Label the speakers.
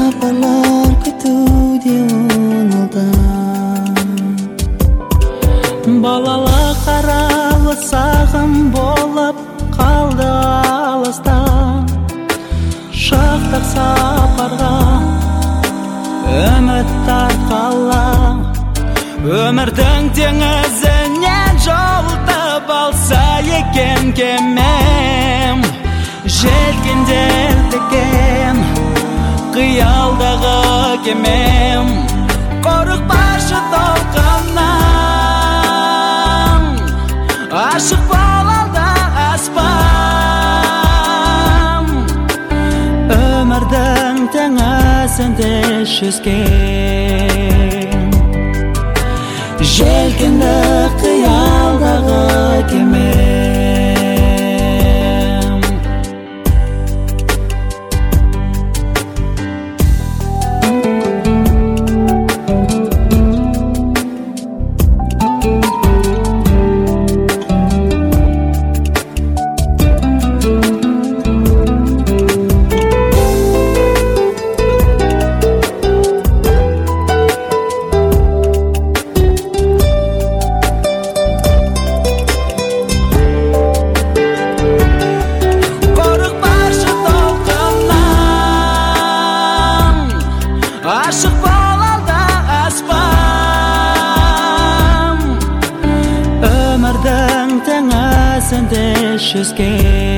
Speaker 1: сапарлар күтуде оңалдан. Балалық аралы сағым болып қалды алыста, шықтық сапарға үміт тартқалы, өмірдің теңізінен жолтып алса екен кемем, желкендер тікен қиялдағы кемем, қорықпашы толқыннан, ашық болалда аспан, өмірдің теңізінде жүзген, желкенді қиялдағы кемем. Ашық болалда аспан, өмірдің теңізінде жүзген.